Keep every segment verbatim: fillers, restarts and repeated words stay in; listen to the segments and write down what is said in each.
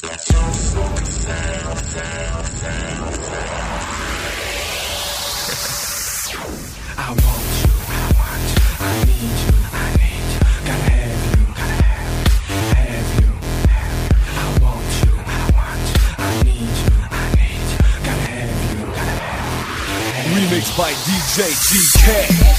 I want you, I want you, I need you, I need you, gotta have you, gotta have, have you, have you. I want you, I want you, I need you, I need you, gotta have you, gotta have, have you. Remixed by D J G K.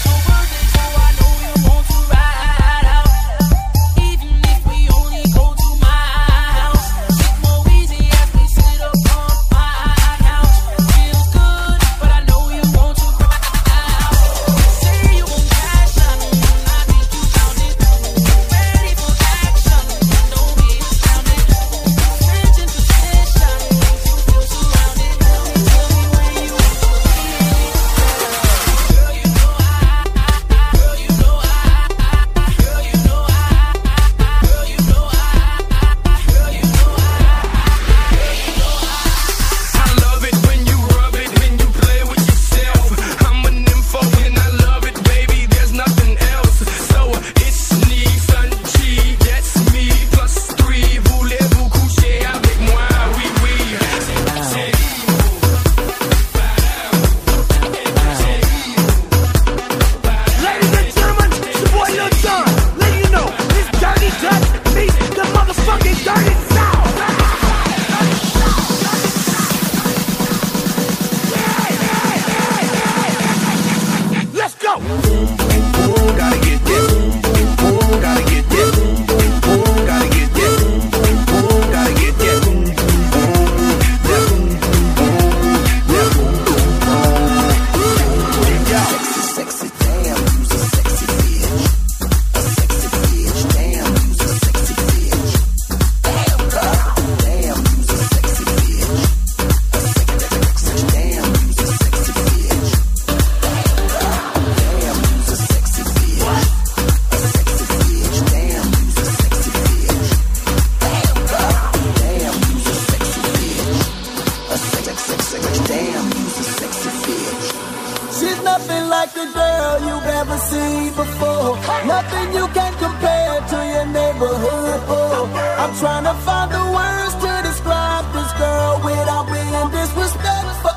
like a girl you've ever seen before. Nothing you can compare to your neighborhood. Oh, I'm trying to find the words to describe this girl without being disrespectful.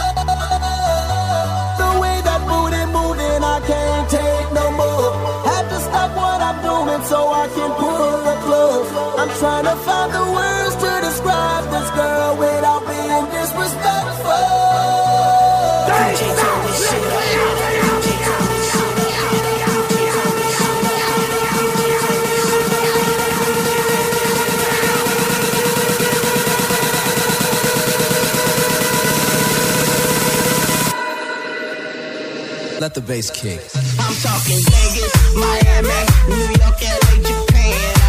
The way that booty moving, I can't take no more. Had to stop what I'm doing so I can pull the plug. I'm trying to find the words to describe this girl without being disrespectful. Let the bass kick. I'm talking Vegas, Miami, New York, L A, Japan.